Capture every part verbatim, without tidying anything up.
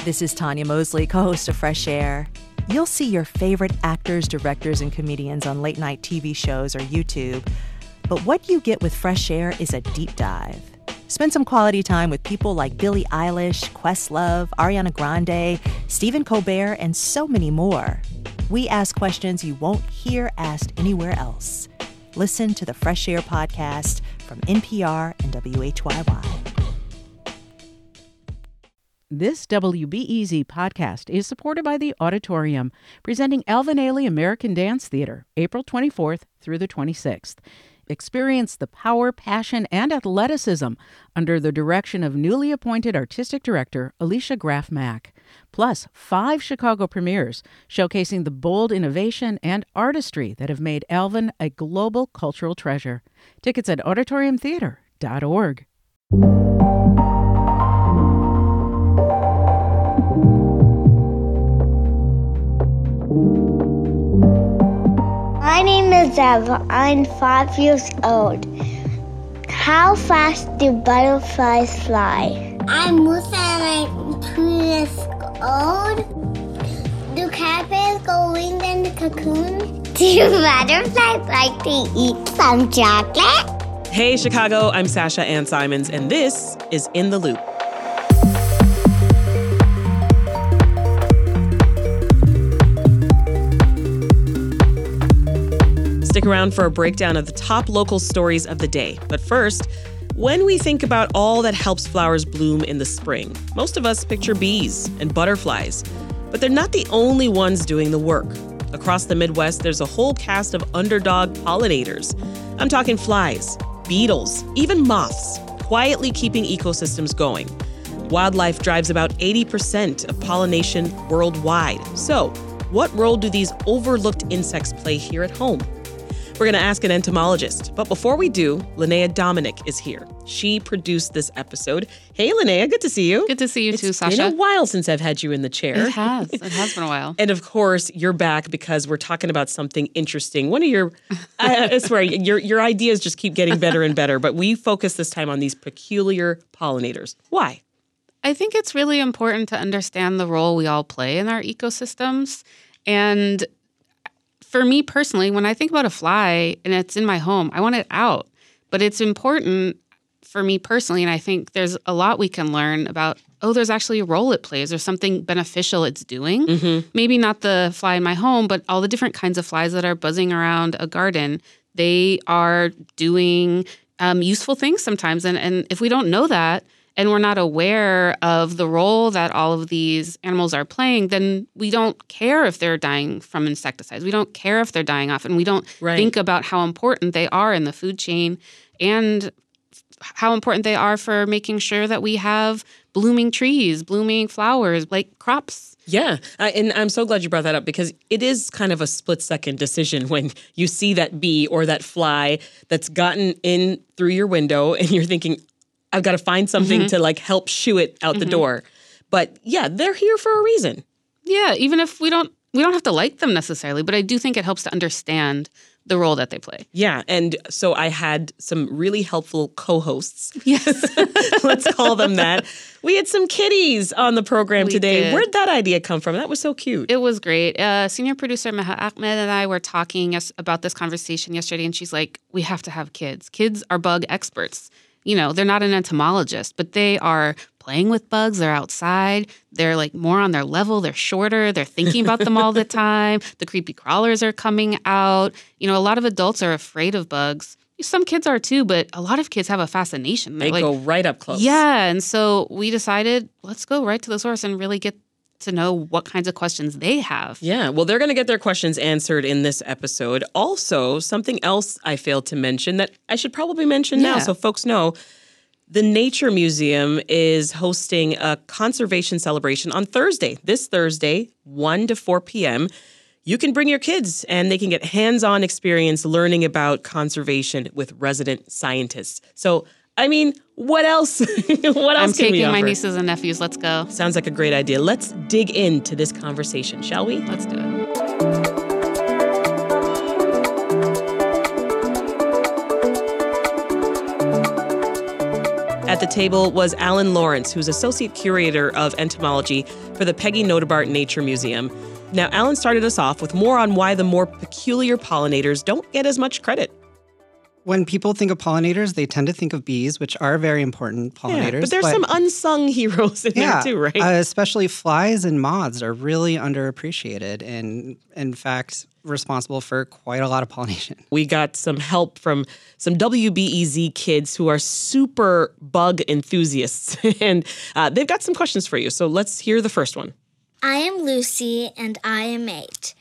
This is Tanya Mosley, co-host of Fresh Air. You'll see your favorite actors, directors, and comedians on late-night T V shows or YouTube. But what you get with Fresh Air is a deep dive. Spend some quality time with people like Billie Eilish, Questlove, Ariana Grande, Stephen Colbert, and so many more. We ask questions you won't hear asked anywhere else. Listen to the Fresh Air podcast from N P R and W H Y Y. This W B E Z podcast is supported by the Auditorium, presenting Alvin Ailey American Dance Theater, April twenty-fourth through the twenty-sixth. Experience the power, passion, and athleticism under the direction of newly appointed artistic director Alicia Graf Mack. Plus, five Chicago premieres showcasing the bold innovation and artistry that have made Alvin a global cultural treasure. Tickets at auditorium theater dot org. My name is Eva. I'm five years old. How fast do butterflies fly? I'm Musa and I'm two years old. Do caterpillars go winged in the cocoon? Do butterflies like to eat some chocolate? Hey, Chicago, I'm Sasha Ann Simons, and this is In the Loop. Stick around for a breakdown of the top local stories of the day. But first, when we think about all that helps flowers bloom in the spring, most of us picture bees and butterflies. But they're not the only ones doing the work. Across the Midwest, there's a whole cast of underdog pollinators. I'm talking flies, beetles, even moths, quietly keeping ecosystems going. Wildlife drives about eighty percent of pollination worldwide. So, what role do these overlooked insects play here at home? We're going to ask an entomologist. But before we do, Linnea Dominic is here. She produced this episode. Hey, Linnea, good to see you. Good to see you it's too, Sasha. It's been a while since I've had you in the chair. It has. It has been a while. And of course, you're back because we're talking about something interesting. One of your, I, I swear, your, your ideas just keep getting better and better. But we focus this time on these peculiar pollinators. Why? I think it's really important to understand the role we all play in our ecosystems. And for me personally, when I think about a fly and it's in my home, I want it out. But it's important for me personally, and I think there's a lot we can learn about, oh, there's actually a role it plays. There's something beneficial it's doing. Mm-hmm. Maybe not the fly in my home, but all the different kinds of flies that are buzzing around a garden. They are doing um, useful things sometimes. And, and if we don't know that, and we're not aware of the role that all of these animals are playing, then we don't care if they're dying from insecticides. We don't care if they're dying off, and we don't right. think about how important they are in the food chain and how important they are for making sure that we have blooming trees, blooming flowers, like crops. Yeah, I, and I'm so glad you brought that up because it is kind of a split-second decision when you see that bee or that fly that's gotten in through your window and you're thinking, I've got to find something mm-hmm. to like help shoo it out mm-hmm. the door. But yeah, they're here for a reason. Yeah, even if we don't we don't have to like them necessarily, but I do think it helps to understand the role that they play. Yeah, and so I had some really helpful co-hosts. Yes. Let's call them that. We had some kitties on the program we today. Did. Where'd that idea come from? That was so cute. It was great. Uh, senior producer Meha Ahmed and I were talking yes, about this conversation yesterday, and she's like, we have to have kids. Kids are bug experts. You know, they're not an entomologist, but they are playing with bugs. They're outside. They're like more on their level. They're shorter. They're thinking about them all the time. The creepy crawlers are coming out. You know, a lot of adults are afraid of bugs. Some kids are too, but a lot of kids have a fascination. They're they like, go right up close. Yeah. And so we decided, let's go right to the source and really get to know what kinds of questions they have. Yeah, well, they're going to get their questions answered in this episode. Also, something else I failed to mention that I should probably mention yeah. now so folks know, the Nature Museum is hosting a conservation celebration on Thursday, this Thursday, one to four p.m. You can bring your kids and they can get hands-on experience learning about conservation with resident scientists. So, I mean, what else? what else I'm can we taking offer? my nieces and nephews. Let's go. Sounds like a great idea. Let's dig into this conversation, shall we? Let's do it. At the table was Alan Lawrence, who's Associate Curator of Entomology for the Peggy Notebart Nature Museum. Now, Alan started us off with more on why the more peculiar pollinators don't get as much credit. When people think of pollinators, they tend to think of bees, which are very important pollinators. Yeah, but there's but, some unsung heroes in yeah, there too, right? Uh, especially flies and moths are really underappreciated and, in fact, responsible for quite a lot of pollination. We got some help from some W B E Z kids who are super bug enthusiasts, and uh, they've got some questions for you. So let's hear the first one. I am Lucy, and I am eight.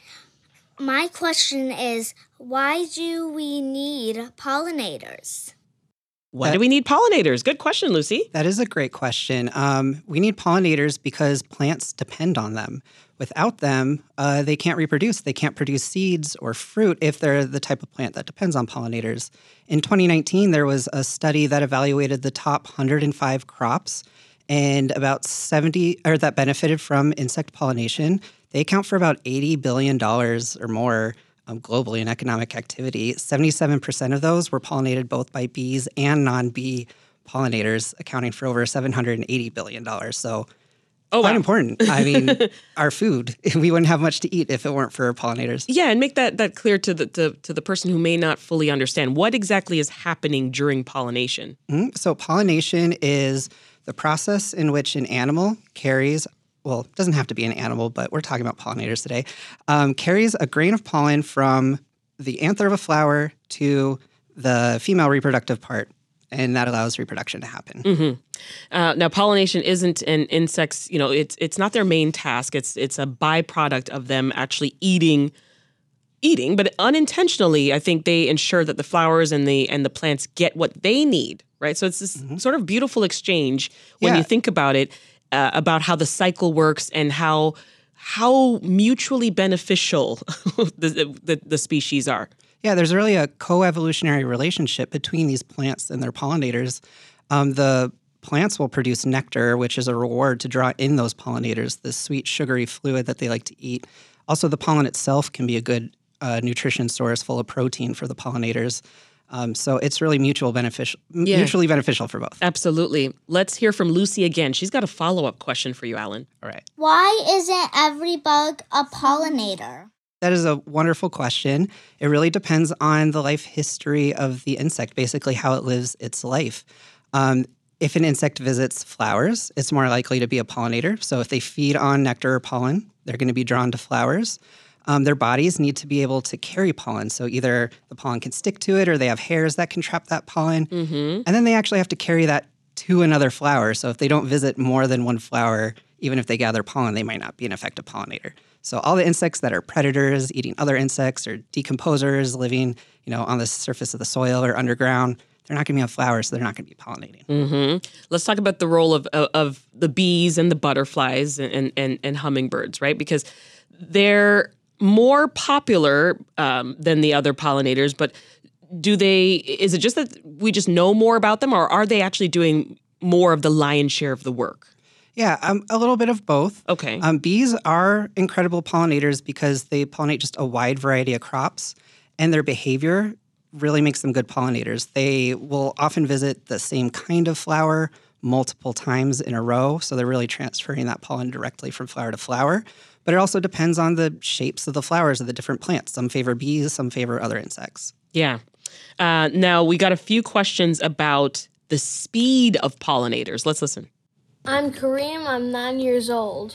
My question is, why do we need pollinators? Why that, do we need pollinators? Good question, Lucy. That is a great question. Um, we need pollinators because plants depend on them. Without them, uh, they can't reproduce. They can't produce seeds or fruit if they're the type of plant that depends on pollinators. In twenty nineteen, there was a study that evaluated the top one hundred five crops, and about seventy, or that benefited from insect pollination. They account for about eighty billion dollars or more um, globally in economic activity. seventy-seven percent of those were pollinated both by bees and non-bee pollinators, accounting for over seven hundred eighty billion dollars. So oh, quite wow. important. I mean, our food, we wouldn't have much to eat if it weren't for pollinators. Yeah, and make that, that clear to the, to, to the person who may not fully understand. What exactly is happening during pollination? Mm-hmm. So pollination is the process in which an animal carries, well, it doesn't have to be an animal, but we're talking about pollinators today, um, carries a grain of pollen from the anther of a flower to the female reproductive part, and that allows reproduction to happen. Mm-hmm. Uh, now, pollination isn't an insect's, you know, it's it's not their main task. It's it's a byproduct of them actually eating eating, but unintentionally, I think they ensure that the flowers and the and the plants get what they need, right? So it's this mm-hmm. sort of beautiful exchange when yeah. you think about it, uh, about how the cycle works and how how mutually beneficial the, the the species are. Yeah, there's really a co-evolutionary relationship between these plants and their pollinators. Um, the plants will produce nectar, which is a reward to draw in those pollinators, the sweet, sugary fluid that they like to eat. Also, the pollen itself can be a good uh, nutrition source full of protein for the pollinators. Um, so it's really mutual beneficial, yeah. mutually beneficial for both. Absolutely. Let's hear from Lucy again. She's got a follow-up question for you, Alan. All right. Why isn't every bug a pollinator? That is a wonderful question. It really depends on the life history of the insect, basically how it lives its life. Um, if an insect visits flowers, it's more likely to be a pollinator. So if they feed on nectar or pollen, they're going to be drawn to flowers. Um, their bodies need to be able to carry pollen. So either the pollen can stick to it or they have hairs that can trap that pollen. Mm-hmm. And then they actually have to carry that to another flower. So if they don't visit more than one flower, even if they gather pollen, they might not be an effective pollinator. So all the insects that are predators, eating other insects, or decomposers living, you know, on the surface of the soil or underground, they're not going to be on flowers, so they're not going to be pollinating. Mm-hmm. Let's talk about the role of, of of the bees and the butterflies and and and hummingbirds, right? Because they're more popular um, than the other pollinators, but do they? Is it just that we just know more about them, or are they actually doing more of the lion's share of the work? Yeah, um, a little bit of both. Okay. Um, bees are incredible pollinators because they pollinate just a wide variety of crops, and their behavior really makes them good pollinators. They will often visit the same kind of flower multiple times in a row, so they're really transferring that pollen directly from flower to flower. But it also depends on the shapes of the flowers of the different plants. Some favor bees, some favor other insects. Yeah. Uh, now, we got a few questions about the speed of pollinators. Let's listen. I'm Kareem, I'm nine years old,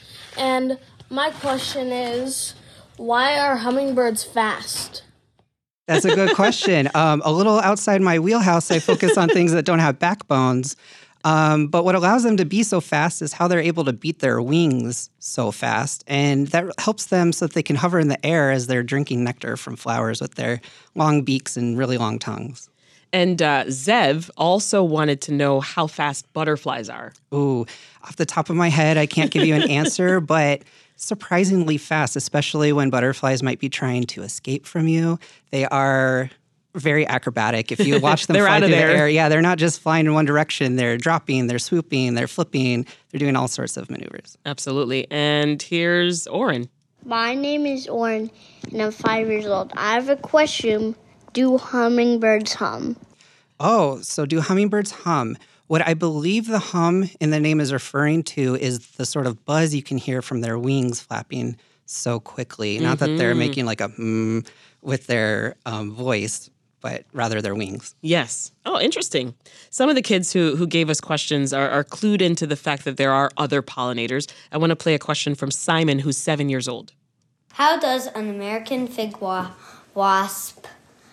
and my question is, why are hummingbirds fast? That's a good question. Um, a little outside my wheelhouse, I focus on things that don't have backbones, um, but what allows them to be so fast is how they're able to beat their wings so fast, and that helps them so that they can hover in the air as they're drinking nectar from flowers with their long beaks and really long tongues. And uh, Zev also wanted to know how fast butterflies are. Ooh, off the top of my head, I can't give you an answer, but surprisingly fast, especially when butterflies might be trying to escape from you. They are very acrobatic. If you watch them fly through the air, yeah, they're not just flying in one direction. They're dropping, they're swooping, they're flipping. They're doing all sorts of maneuvers. Absolutely. And here's Oren. My name is Oren, and I'm five years old. I have a question. Do hummingbirds hum? Oh, so do hummingbirds hum? What I believe the hum in the name is referring to is the sort of buzz you can hear from their wings flapping so quickly. Not that they're making like a mm with their um, voice, but rather their wings. Yes. Oh, interesting. Some of the kids who who gave us questions are, are clued into the fact that there are other pollinators. I want to play a question from Simon, who's seven years old. How does an American fig wa- wasp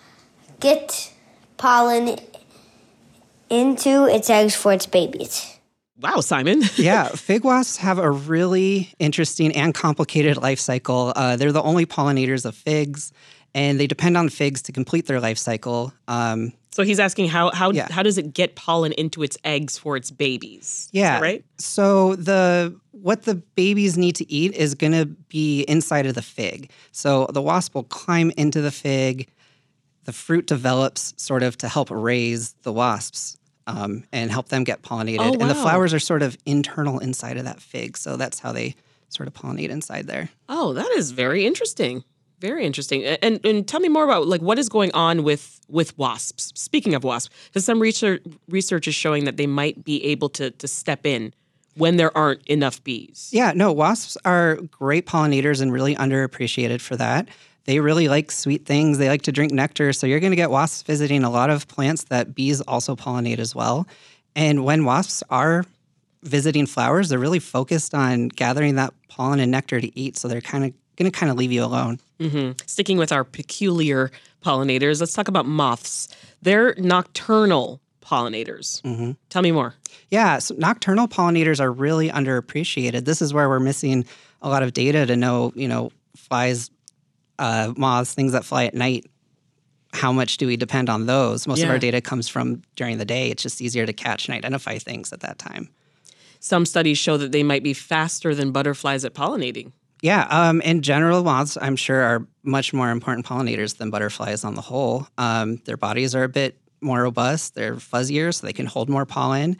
get pollen into its eggs for its babies? Wow, Simon. Yeah, fig wasps have a really interesting and complicated life cycle. Uh, they're the only pollinators of figs, and they depend on figs to complete their life cycle. Um, So he's asking how how Yeah. how does it get pollen into its eggs for its babies? yeah, Is that right? So the what the babies need to eat is going to be inside of the fig. So the wasp will climb into the fig. The fruit develops sort of to help raise the wasps um, and help them get pollinated. Oh, And the wow. flowers are sort of internal inside of that fig. So that's how they sort of pollinate inside there. Oh, that is very interesting. Very interesting. A- And and tell me more about like what is going on with with wasps. Speaking of wasps, because some research research is showing that they might be able to to step in when there aren't enough bees. Yeah, no, wasps are great pollinators and really underappreciated for that. They really like sweet things. They like to drink nectar. So you're going to get wasps visiting a lot of plants that bees also pollinate as well. And when wasps are visiting flowers, they're really focused on gathering that pollen and nectar to eat. So they're kind of going to kind of leave you alone. Mm-hmm. Sticking with our peculiar pollinators, let's talk about moths. They're nocturnal pollinators. Mm-hmm. Tell me more. Yeah, so nocturnal pollinators are really underappreciated. This is where we're missing a lot of data to know, you know, flies, uh, moths, things that fly at night. How much do we depend on those? Most of Yeah. our data comes from during the day. It's just easier to catch and identify things at that time. Some studies show that they might be faster than butterflies at pollinating. Yeah, um, in general, moths, I'm sure, are much more important pollinators than butterflies on the whole. Um, their bodies are a bit more robust. They're fuzzier, so they can hold more pollen.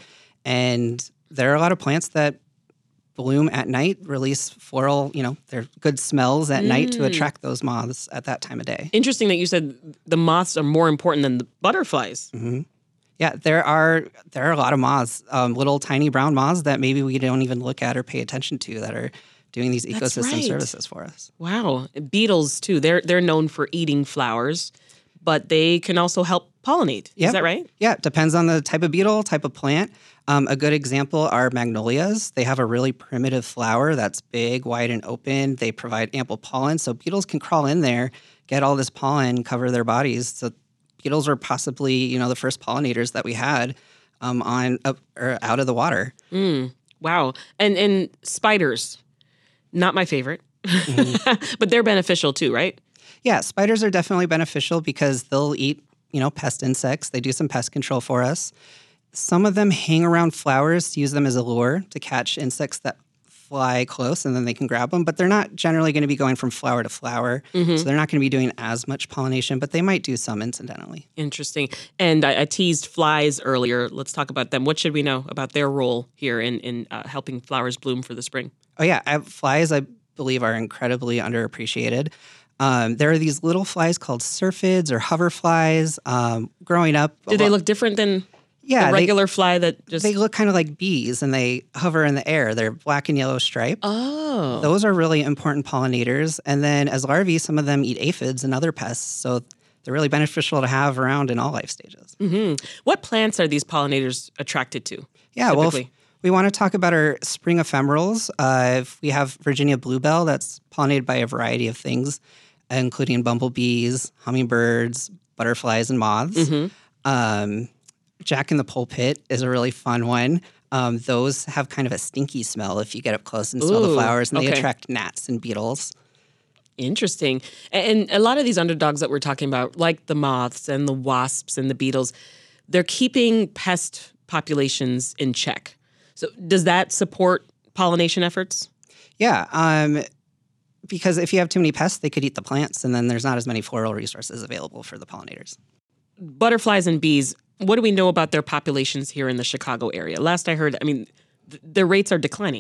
And there are a lot of plants that bloom at night, release floral, you know, they're good smells at night to attract those moths at that time of day. Interesting that you said the moths are more important than the butterflies. Mm-hmm. Yeah, there are there are a lot of moths, um, little tiny brown moths that maybe we don't even look at or pay attention to that are doing these That's ecosystem right. services for us. Wow. Beetles, too. They're they're known for eating flowers, but they can also help pollinate. Is Yep. that right? Yeah, it depends on the type of beetle, type of plant. Um, a good example are magnolias. They have a really primitive flower that's big, wide, and open. They provide ample pollen, so beetles can crawl in there, get all this pollen, cover their bodies. So beetles are possibly, you know, the first pollinators that we had um, on up, or out of the water. Mm, wow. And and spiders, not my favorite, Mm-hmm. but they're beneficial too, right? Yeah, spiders are definitely beneficial because they'll eat, you know, pest insects. They do some pest control for us. Some of them hang around flowers to use them as a lure to catch insects that fly close and then they can grab them. But they're not generally going to be going from flower to flower. Mm-hmm. So they're not going to be doing as much pollination, but they might do some incidentally. Interesting. And I, I teased flies earlier. Let's talk about them. What should we know about their role here in, in uh, helping flowers bloom for the spring? Oh, yeah. I, flies, I believe, are incredibly underappreciated. Um, there are these little flies called syrphids or hoverflies. Um, growing up, Do they look different than yeah, the they- regular fly that just... They look kind of like bees and they hover in the air. They're black and yellow striped. Oh. Those are really important pollinators. And then as larvae, some of them eat aphids and other pests. So they're really beneficial to have around in all life stages. Mm-hmm. What plants are these pollinators attracted to? Yeah, well, if typically? we want to talk about our spring ephemerals. Uh, if we have Virginia bluebell, that's pollinated by a variety of things, including bumblebees, hummingbirds, butterflies, and moths. Mm-hmm. Um, Jack in the pulpit is a really fun one. Um, those have kind of a stinky smell if you get up close and smell Ooh, the flowers, and they okay. attract gnats and beetles. Interesting. And a lot of these underdogs that we're talking about, like the moths and the wasps and the beetles, they're keeping pest populations in check. So does that support pollination efforts? Yeah, um, because if you have too many pests, they could eat the plants, and then there's not as many floral resources available for the pollinators. Butterflies and bees, what do we know about their populations here in the Chicago area? Last I heard, I mean, th- their rates are declining.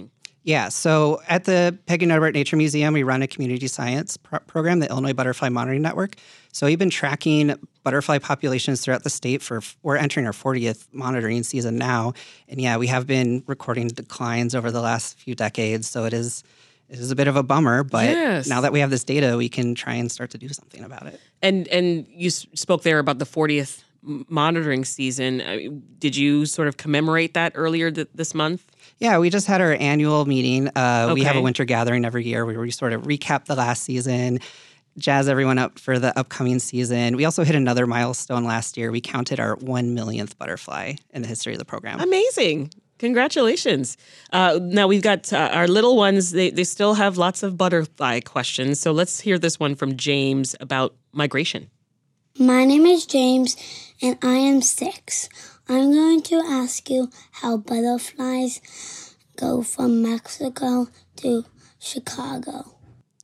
Yeah, so at the Peggy Notebaert Nature Museum, we run a community science pro- program, the Illinois Butterfly Monitoring Network. So we've been tracking butterfly populations throughout the state for, we're entering our fortieth monitoring season now. And yeah, we have been recording declines over the last few decades. So it is it is a bit of a bummer, but yes. now that we have this data, we can try and start to do something about it. And and you spoke there about the fortieth monitoring season. I mean, did you sort of commemorate that earlier th- this month? Yeah, we just had our annual meeting. Uh, okay. We have a winter gathering every year where we sort of recap the last season, jazz everyone up for the upcoming season. We also hit another milestone last year. We counted our one millionth butterfly in the history of the program. Amazing. Congratulations. Uh, now we've got uh, our little ones. They, they still have lots of butterfly questions. So let's hear this one from James about migration. My name is James, and I am six. I'm going to ask you how butterflies go from Mexico to Chicago.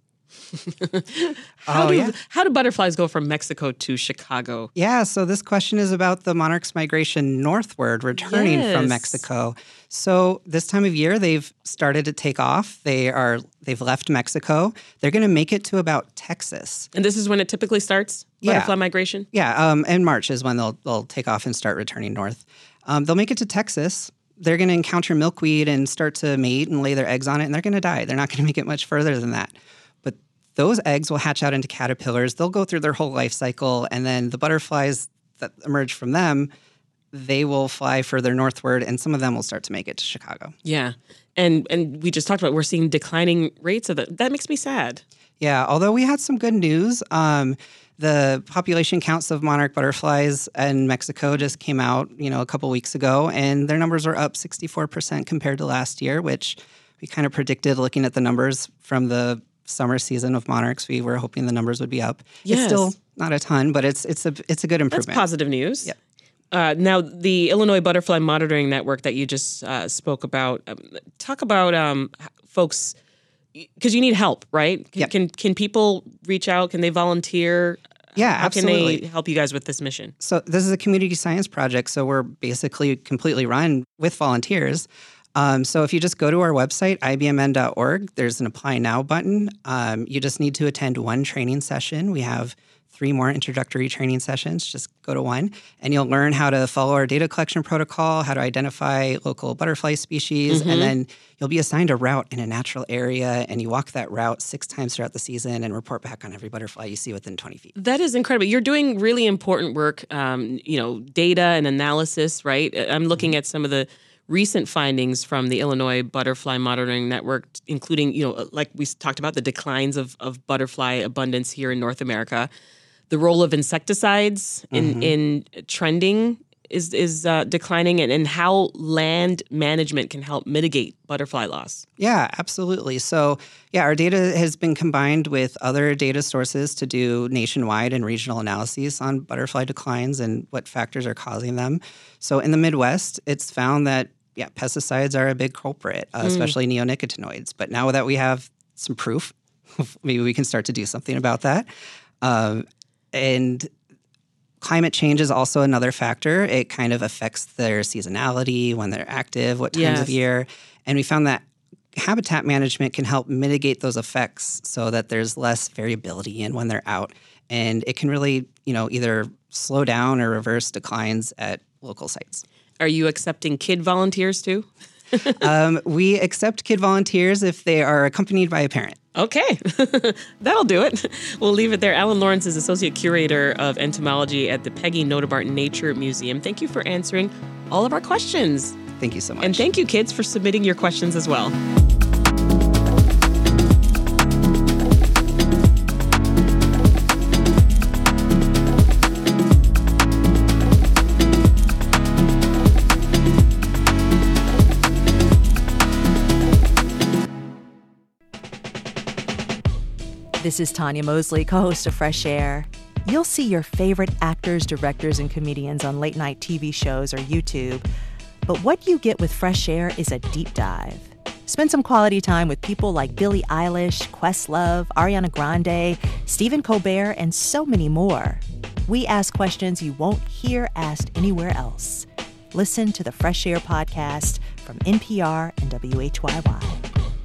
how, oh, do, yeah. how do butterflies go from Mexico to Chicago? Yeah, so this question is about the monarch's migration northward, returning yes. from Mexico. So this time of year, they've started to take off. They are, they've left Mexico. They're going to make it to about Texas. And this is when it typically starts, butterfly yeah. migration? Yeah, um, in March is when they'll, they'll take off and start returning north. Um, they'll make it to Texas. They're going to encounter milkweed and start to mate and lay their eggs on it, and they're going to die. They're not going to make it much further than that. But those eggs will hatch out into caterpillars. They'll go through their whole life cycle, and then the butterflies that emerge from them, they will fly further northward, and some of them will start to make it to Chicago. Yeah. And and we just talked about we're seeing declining rates of that. That makes me sad. Yeah, although we had some good news. Um, the population counts of monarch butterflies in Mexico just came out, you know, a couple weeks ago, and their numbers were up sixty-four percent compared to last year, which we kind of predicted looking at the numbers from the summer season of monarchs. We were hoping the numbers would be up. Yes. It's still not a ton, but it's it's a it's a good improvement. That's positive news. Yeah. Uh, now, the Illinois Butterfly Monitoring Network that you just uh, spoke about, um, talk about um, folks, because you need help, right? Can, Yep. can can people reach out? Can they volunteer? Yeah, How absolutely. can they help you guys with this mission? So this is a community science project, so we're basically completely run with volunteers. Um, so if you just go to our website, I B M N dot org, there's an Apply Now button. Um, you just need to attend one training session. We have three more introductory training sessions. Just go to one, and you'll learn how to follow our data collection protocol, how to identify local butterfly species, Mm-hmm. and then you'll be assigned a route in a natural area, and you walk that route six times throughout the season and report back on every butterfly you see within twenty feet. That is incredible. You're doing really important work, um, you know, data and analysis, right? I'm looking at some of the recent findings from the Illinois Butterfly Monitoring Network, including, you know, like we talked about, the declines of, of butterfly abundance here in North America. The role of insecticides in, Mm-hmm. in trending is is uh, declining, and, and how land management can help mitigate butterfly loss. Yeah, absolutely. So, yeah, our data has been combined with other data sources to do nationwide and regional analyses on butterfly declines and what factors are causing them. So, in the Midwest, it's found that, yeah, pesticides are a big culprit, uh, Mm. especially neonicotinoids. But now that we have some proof, maybe we can start to do something about that. Um, and climate change is also another factor. It kind of affects their seasonality, when they're active, what times Yes. of year. And we found that habitat management can help mitigate those effects so that there's less variability in when they're out. And it can really, you know, either slow down or reverse declines at local sites. Are you accepting kid volunteers too? um, we accept kid volunteers if they are accompanied by a parent. Okay, that'll do it. We'll leave it there. Alan Lawrence is Associate Curator of Entomology at the Peggy Notebaert Nature Museum. Thank you for answering all of our questions. Thank you so much. And thank you, kids, for submitting your questions as well. This is Tanya Mosley, co-host of Fresh Air. You'll see your favorite actors, directors, and comedians on late-night T V shows or YouTube. But what you get with Fresh Air is a deep dive. Spend some quality time with people like Billie Eilish, Questlove, Ariana Grande, Stephen Colbert, and so many more. We ask questions you won't hear asked anywhere else. Listen to the Fresh Air podcast from N P R and W H Y Y.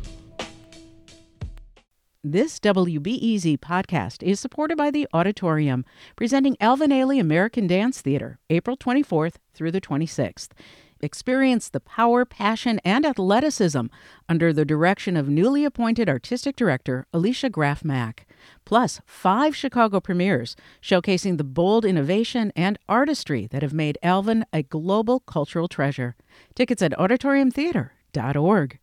This W B E Z podcast is supported by the Auditorium, presenting Alvin Ailey American Dance Theater, April twenty-fourth through the twenty-sixth. Experience the power, passion, and athleticism under the direction of newly appointed artistic director Alicia Graf Mack. Plus, five Chicago premieres showcasing the bold innovation and artistry that have made Alvin a global cultural treasure. Tickets at auditorium theater dot org.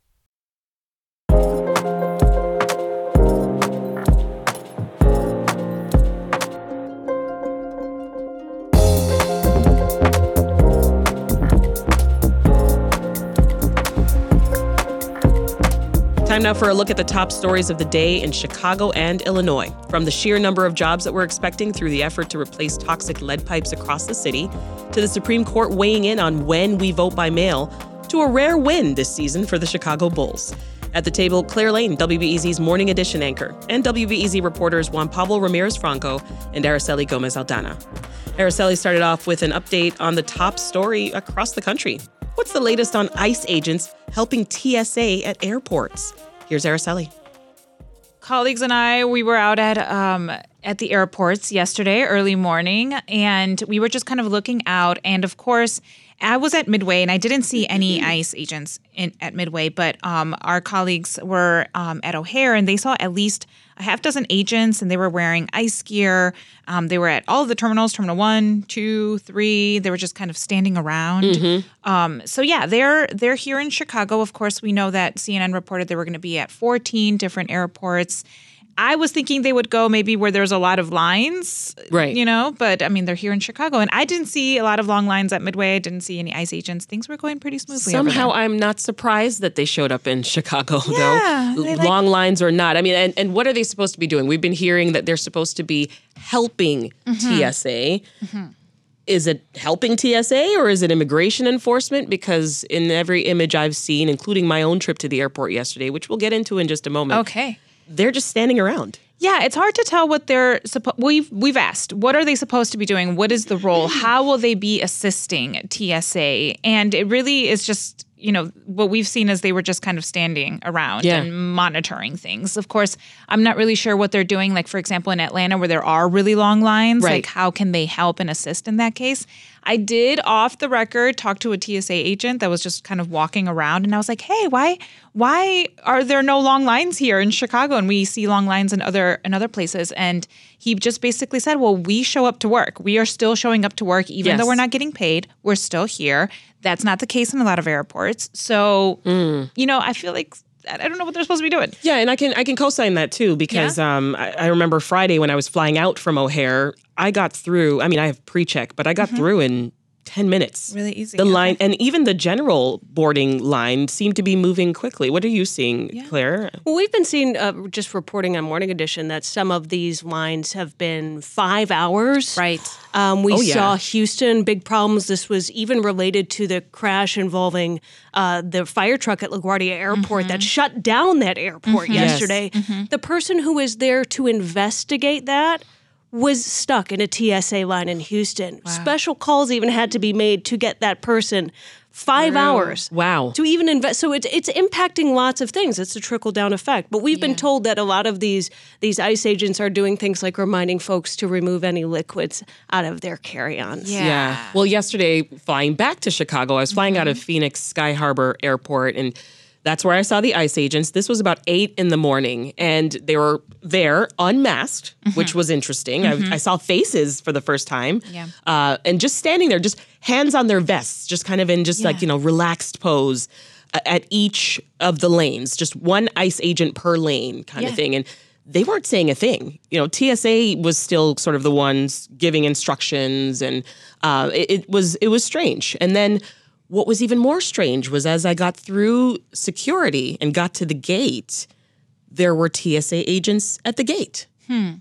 Time now for a look at the top stories of the day in Chicago and Illinois. From the sheer number of jobs that we're expecting through the effort to replace toxic lead pipes across the city, to the Supreme Court weighing in on when we vote by mail, to a rare win this season for the Chicago Bulls. At the table, Claire Lane, W B E Z's Morning Edition anchor, and W B E Z reporters Juan Pablo Ramirez-Franco and Araceli Gomez-Aldana. Araceli started off with an update on the top story across the country. What's the latest on ICE agents helping T S A at airports? Here's Araceli. Colleagues and I, we were out at um, at the airports yesterday, early morning, and we were just kind of looking out. And of course, I was at Midway, and I didn't see any ICE agents in, at Midway, but um, our colleagues were um, at O'Hare, and they saw at least a half dozen agents, and they were wearing ICE gear. Um, they were at all of the terminals, Terminal one, two, three. They were just kind of standing around. Mm-hmm. Um, so, yeah, they're they're here in Chicago. Of course, we know that C N N reported they were going to be at fourteen different airports. I was thinking they would go maybe where there's a lot of lines, right? You know, but I mean, they're here in Chicago, and I didn't see a lot of long lines at Midway. I didn't see any ICE agents. Things were going pretty smoothly. Somehow, I'm not surprised that they showed up in Chicago, yeah, though. Like, long lines or not. I mean, and, and what are they supposed to be doing? We've been hearing that they're supposed to be helping mm-hmm. T S A. Mm-hmm. Is it helping T S A or is it immigration enforcement? Because in every image I've seen, including my own trip to the airport yesterday, which we'll get into in just a moment, okay, they're just standing around. Yeah, it's hard to tell what they're supposed. We've we've asked, what are they supposed to be doing? What is the role? How will they be assisting T S A? And it really is just, you know, what we've seen is they were just kind of standing around yeah. and monitoring things. Of course, I'm not really sure what they're doing. Like, for example, in Atlanta, where there are really long lines, right. like how can they help and assist in that case? I did, off the record, talk to a T S A agent that was just kind of walking around, and I was like, hey, why why are there no long lines here in Chicago? And we see long lines in other in other places. And he just basically said, well, we show up to work. We are still showing up to work, even yes. though we're not getting paid. We're still here. That's not the case in a lot of airports. So, mm. you know, I feel like I don't know what they're supposed to be doing. Yeah, and I can I can co-sign that too because yeah. um, I, I remember Friday when I was flying out from O'Hare, I got through. I mean, I have pre-check, but I got mm-hmm. through in ten minutes. Really easy. The okay. line, and even the general boarding line seemed to be moving quickly. What are you seeing, yeah. Claire? Well, we've been seeing, uh, just reporting on Morning Edition, that some of these lines have been five hours. Right. Um, we oh, yeah. saw Houston, big problems. This was even related to the crash involving uh, the fire truck at LaGuardia Airport mm-hmm. that shut down that airport mm-hmm. yesterday. Yes. Mm-hmm. The person who was there to investigate that was stuck in a T S A line in Houston. Wow. Special calls even had to be made to get that person five True. hours. Wow. To even invest. So it's it's impacting lots of things. It's a trickle down effect. But we've yeah. been told that a lot of these these ICE agents are doing things like reminding folks to remove any liquids out of their carry-ons. Yeah. yeah. Well, yesterday, flying back to Chicago, I was flying mm-hmm. out of Phoenix Sky Harbor Airport, and that's where I saw the ICE agents. This was about eight in the morning, and they were there unmasked, mm-hmm. which was interesting. Mm-hmm. I, I saw faces for the first time. Yeah. Uh, and just standing there, just hands on their vests, just kind of in just yeah. like, you know, relaxed pose uh, at each of the lanes, just one ICE agent per lane kind yeah. of thing. And they weren't saying a thing. You know, T S A was still sort of the ones giving instructions, and uh, it, it was it was strange. And then what was even more strange was as I got through security and got to the gate, there were T S A agents at the gate, hmm.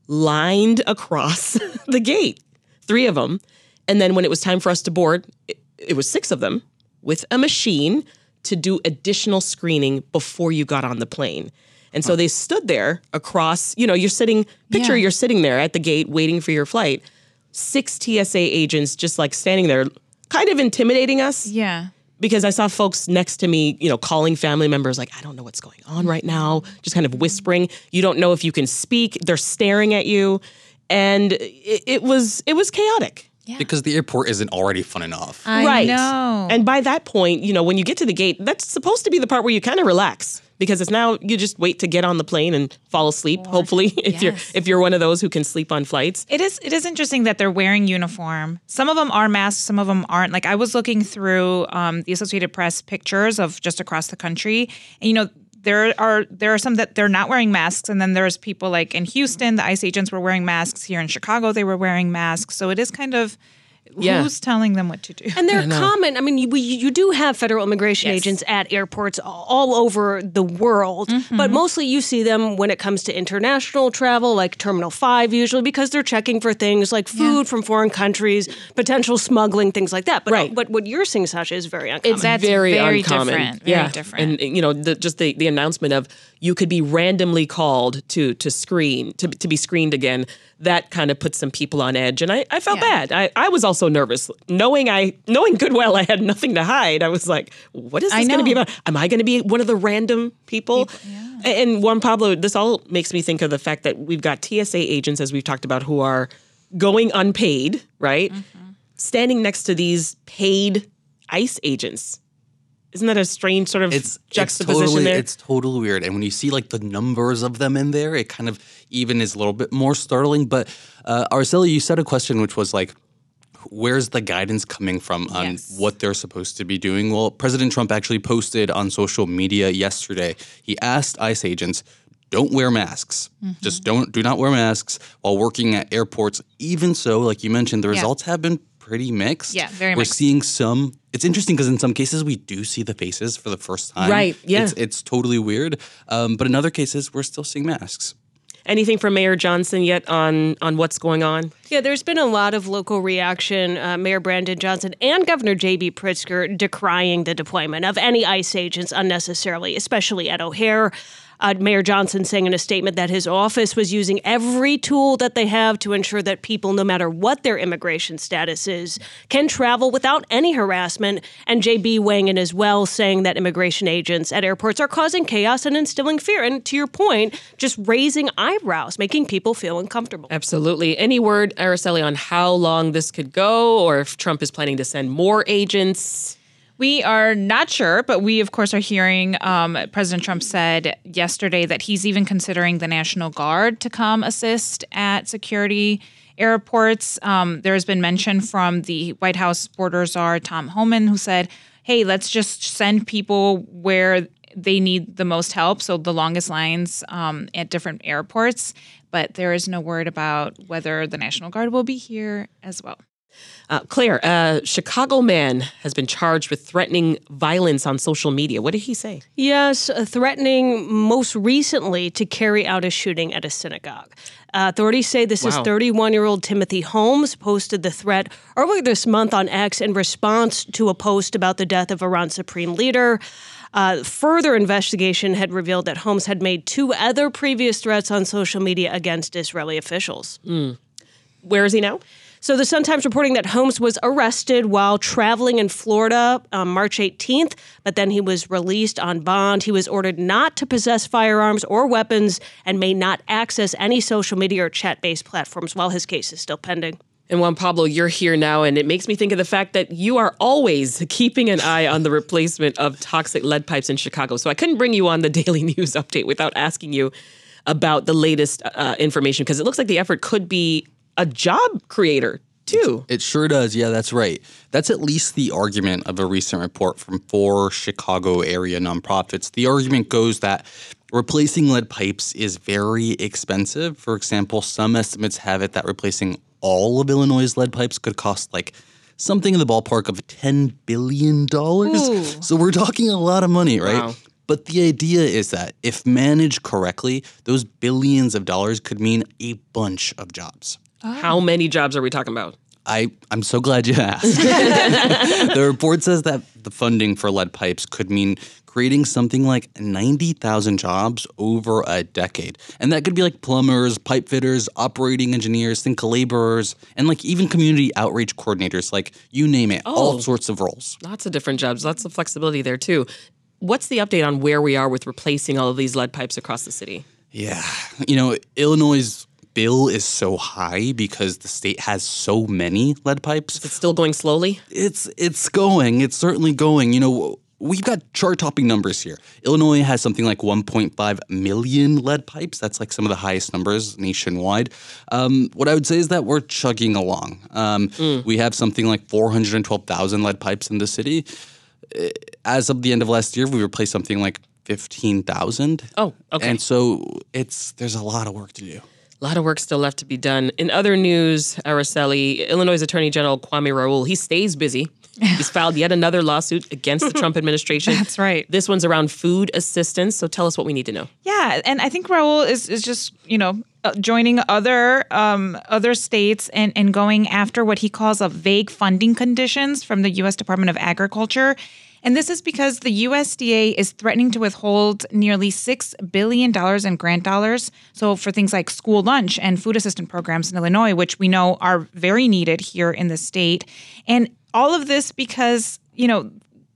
lined across the gate, three of them. And then when it was time for us to board, it, it was six of them with a machine to do additional screening before you got on the plane. And so they stood there across, you know, you're sitting, picture Yeah. you're sitting there at the gate waiting for your flight. Six T S A agents just like standing there, kind of intimidating us. Yeah. because I saw folks next to me, you know, calling family members like, I don't know what's going on right now, just kind of whispering. You don't know if you can speak. They're staring at you. And it, it was it was chaotic. Yeah. Because the airport isn't already fun enough. I right. know. And by that point, you know, when you get to the gate, that's supposed to be the part where you kind of relax. Because it's now you just wait to get on the plane and fall asleep, or, hopefully, if yes. you're if you're one of those who can sleep on flights. It is it is interesting that they're wearing uniform. Some of them are masks, some of them aren't. Like I was looking through um, the Associated Press pictures of just across the country, and you know there are there are some that they're not wearing masks, and then there's people like in Houston, the ICE agents were wearing masks. Here in Chicago, they were wearing masks. So it is kind of. Yeah. Who's telling them what to do? And they're common. I mean, you, you do have federal immigration yes. agents at airports all over the world, mm-hmm. but mostly you see them when it comes to international travel, like Terminal five usually, because they're checking for things like food yeah. from foreign countries, potential smuggling, things like that. But, right. but what you're seeing, Sasha, is very uncommon. It's that's very, very uncommon. different. Very yeah. different. And, you know, the, just the, the announcement of you could be randomly called to to screen, to, to be screened again, that kind of puts some people on edge. And I, I felt yeah. bad. I, I was also nervous. Knowing I knowing good well I had nothing to hide, I was like, what is this going to be about? Am I going to be one of the random people? people yeah. And Juan Pablo, this all makes me think of the fact that we've got T S A agents, as we've talked about, who are going unpaid, right? Mm-hmm. Standing next to these paid ICE agents. Isn't that a strange sort of it's, juxtaposition it's totally, there? It's totally weird. And when you see like the numbers of them in there, it kind of even is a little bit more startling. But uh, Araceli, you said a question which was like, where's the guidance coming from on yes. what they're supposed to be doing? Well, President Trump actually posted on social media yesterday. He asked ICE agents, don't wear masks. Mm-hmm. Just don't, do not wear masks while working at airports. Even so, like you mentioned, the results yeah. have been pretty mixed. Yeah, very We're mixed. seeing some, it's interesting because in some cases we do see the faces for the first time. Right, yeah. It's, it's totally weird. Um, but in other cases, we're still seeing masks. Anything from Mayor Johnson yet on, on what's going on? Yeah, there's been a lot of local reaction. Uh, Mayor Brandon Johnson and Governor J B. Pritzker decrying the deployment of any ICE agents unnecessarily, especially at O'Hare. Uh, Mayor Johnson saying in a statement that his office was using every tool that they have to ensure that people, no matter what their immigration status is, can travel without any harassment. And J B weighing in as well, saying that immigration agents at airports are causing chaos and instilling fear. And to your point, just raising eyebrows, making people feel uncomfortable. Absolutely. Any word, Araceli, on how long this could go, or if Trump is planning to send more agents? We are not sure, but we, of course, are hearing um, President Trump said yesterday that he's even considering the National Guard to come assist at security airports. Um, there has been mention from the White House border czar, Tom Homan, who said, hey, let's just send people where they need the most help, so the longest lines um, at different airports. But there is no word about whether the National Guard will be here as well. Uh, Claire, a Chicago man has been charged with threatening violence on social media. What did he say? Yes, uh, threatening most recently to carry out a shooting at a synagogue. Uh, authorities say this wow. is thirty-one-year-old Timothy Holmes posted the threat earlier this month on X in response to a post about the death of Iran's supreme leader. Uh, further investigation had revealed that Holmes had made two other previous threats on social media against Israeli officials. Mm. Where is he now? So the Sun-Times reporting that Holmes was arrested while traveling in Florida on March eighteenth, but then he was released on bond. He was ordered not to possess firearms or weapons and may not access any social media or chat-based platforms while his case is still pending. And Juan Pablo, you're here now, and it makes me think of the fact that you are always keeping an eye on the replacement of toxic lead pipes in Chicago. So I couldn't bring you on the Daily News Update without asking you about the latest uh, information, because it looks like the effort could be a job creator, too. It sure does. Yeah, that's right. That's at least the argument of a recent report from four Chicago area nonprofits. The argument goes that replacing lead pipes is very expensive. For example, some estimates have it that replacing all of Illinois' lead pipes could cost like something in the ballpark of ten billion dollars. Ooh. So we're talking a lot of money, right? Wow. But the idea is that if managed correctly, those billions of dollars could mean a bunch of jobs. Oh. How many jobs are we talking about? I, I'm so glad you asked. The report says that the funding for lead pipes could mean creating something like ninety thousand jobs over a decade. And that could be like plumbers, pipe fitters, operating engineers, think laborers, and like even community outreach coordinators, like you name it, Oh. all sorts of roles. Lots of different jobs, lots of flexibility there too. What's the update on where we are with replacing all of these lead pipes across the city? Yeah. You know, Illinois' bill is so high because the state has so many lead pipes. Is it still going slowly? It's it's going. It's certainly going. You know, we've got chart-topping numbers here. Illinois has something like one point five million lead pipes. That's like some of the highest numbers nationwide. Um, what I would say is that we're chugging along. Um, mm. We have something like four hundred twelve thousand lead pipes in the city. As of the end of last year, we replaced something like fifteen thousand. Oh, okay. And so it's there's a lot of work to do. A lot of work still left to be done. In other news, Araceli, Illinois Attorney General Kwame Raoul, he stays busy. He's filed yet another lawsuit against the Trump administration. That's right. This one's around food assistance. So tell us what we need to know. Yeah, and I think Raoul is, is just, you know, uh, joining other um, other states and, and going after what he calls a vague funding conditions from the U S Department of Agriculture. And this is because the U S D A is threatening to withhold nearly six billion dollars in grant dollars. So for things like school lunch and food assistance programs in Illinois, which we know are very needed here in the state. And all of this because, you know,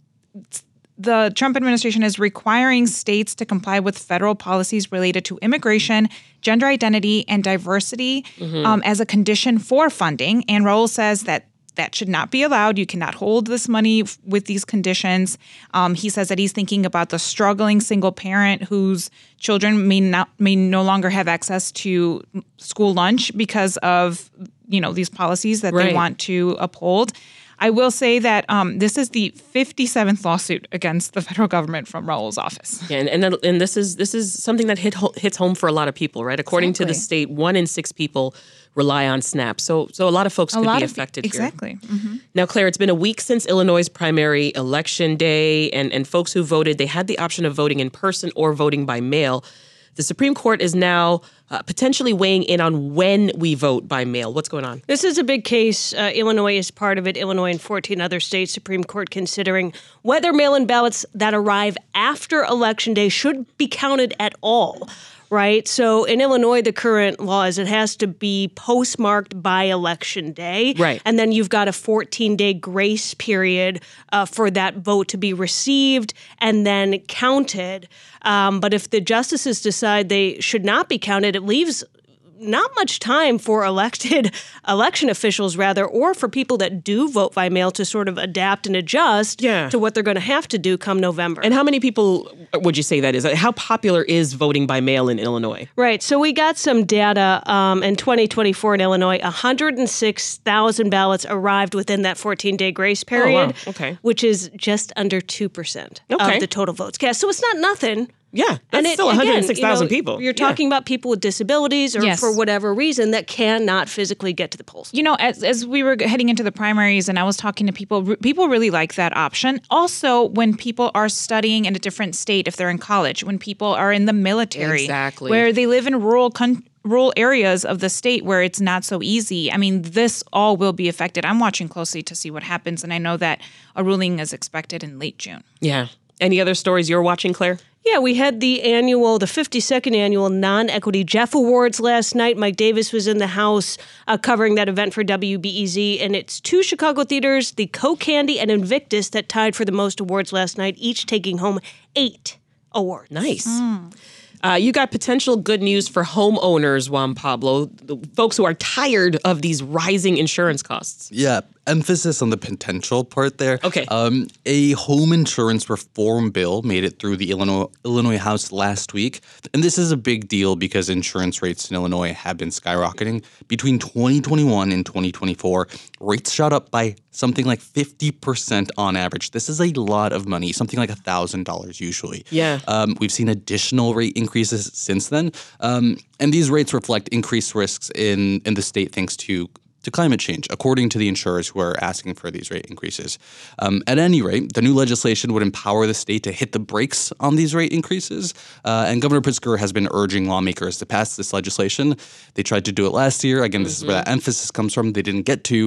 the Trump administration is requiring states to comply with federal policies related to immigration, gender identity, and diversity mm-hmm. um, as a condition for funding. And Raoul says that that should not be allowed. You cannot hold this money f- with these conditions. Um, he says that he's thinking about the struggling single parent whose children may not may no longer have access to school lunch because of, you know, these policies that right. they want to uphold. I will say that um, this is the fifty-seventh lawsuit against the federal government from Raoul's office. Yeah, and and, then, and this is this is something that hit hits home for a lot of people, right? According exactly. to the state, one in six people rely on SNAP. So so a lot of folks a could be of, affected exactly. here. Exactly. Mm-hmm. Now, Claire, it's been a week since Illinois' primary election day, and, and folks who voted, they had the option of voting in person or voting by mail. The Supreme Court is now uh, potentially weighing in on when we vote by mail. What's going on? This is a big case. Uh, Illinois is part of it. Illinois and fourteen other states. Supreme Court considering whether mail-in ballots that arrive after Election Day should be counted at all. Right. So in Illinois, the current law is it has to be postmarked by Election Day. Right. And then you've got a fourteen-day grace period uh, for that vote to be received and then counted. Um, but if the justices decide they should not be counted, it leaves not much time for elected election officials, rather, or for people that do vote by mail to sort of adapt and adjust yeah. to what they're going to have to do come November. And how many people would you say that is? How popular is voting by mail in Illinois? Right. So we got some data um, in twenty twenty-four in Illinois. one hundred six thousand ballots arrived within that fourteen-day grace period, oh, wow. okay. which is just under two percent okay. of the total votes cast. So it's not nothing. Yeah, that's and it, still one hundred six thousand again, you know, people. You're talking yeah. about people with disabilities or yes. for whatever reason that cannot physically get to the polls. You know, as as we were heading into the primaries and I was talking to people, people really like that option. Also, when people are studying in a different state, if they're in college, when people are in the military, exactly. where they live in rural countries, rural areas of the state where it's not so easy. I mean, this all will be affected. I'm watching closely to see what happens, and I know that a ruling is expected in late June. Yeah. Any other stories you're watching, Claire? Yeah, we had the annual, the fifty-second annual Non-Equity Jeff Awards last night. Mike Davis was in the house uh, covering that event for W B E Z, and it's two Chicago theaters, the Co-Candy and Invictus, that tied for the most awards last night, each taking home eight awards. Nice. Mm. Uh, you got potential good news for homeowners, Juan Pablo, the folks who are tired of these rising insurance costs. Yeah, emphasis on the potential part there. Okay. Um, a home insurance reform bill made it through the Illinois, Illinois House last week. And this is a big deal because insurance rates in Illinois have been skyrocketing. Between twenty twenty-one and twenty twenty-four, rates shot up by something like fifty percent on average. This is a lot of money, something like one thousand dollars usually. Yeah. Um, we've seen additional rate increases since then. Um, and these rates reflect increased risks in, in the state thanks to to climate change, according to the insurers who are asking for these rate increases. Um, at any rate, the new legislation would empower the state to hit the brakes on these rate increases. Uh, and Governor Pritzker has been urging lawmakers to pass this legislation. They tried to do it last year. Again, this mm-hmm. is where that emphasis comes from. They didn't get to.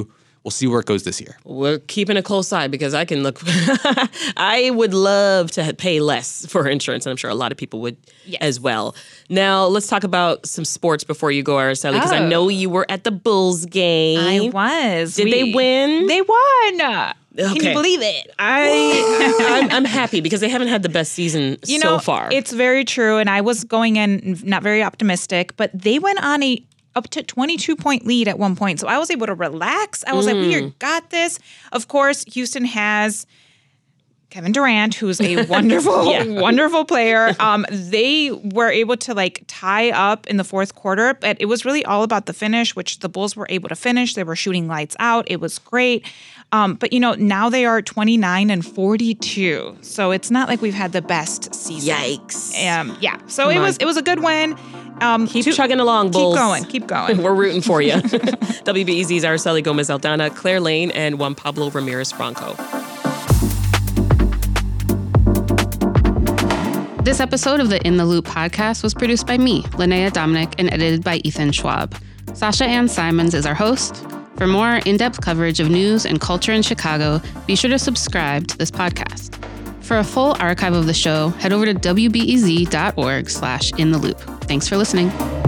we'll see where it goes this year. We're keeping a close eye because I can look. I would love to pay less for insurance, and I'm sure a lot of people would yes. as well. Now, let's talk about some sports before you go, Araceli, because oh. I know you were at the Bulls game. I was. Did we, they win? They won. Okay. Can you believe it? I, I'm, I'm happy because they haven't had the best season you so know, far. It's very true, and I was going in not very optimistic, but they went on a up to twenty-two point lead at one point. So I was able to relax. I was mm. like, we got this. Of course, Houston has Kevin Durant, who's a wonderful, yeah. wonderful player. Um, they were able to like tie up in the fourth quarter, but it was really all about the finish, which the Bulls were able to finish. They were shooting lights out. It was great. Um, but, you know, now they are twenty-nine and forty-two. So it's not like we've had the best season. Yikes. Um, yeah. So Come it on. was it was a good win. Um, keep to, chugging along, Bulls. Keep going. Keep going. We're rooting for you. W B E Z's Araceli Gomez-Aldana, Claire Lane, and Juan Pablo Ramirez-Franco. This episode of the In the Loop podcast was produced by me, Linnea Dominic, and edited by Ethan Schwab. Sasha Ann Simons is our host. For more in-depth coverage of news and culture in Chicago, be sure to subscribe to this podcast. For a full archive of the show, head over to W B E Z dot org slash in the loop. Thanks for listening.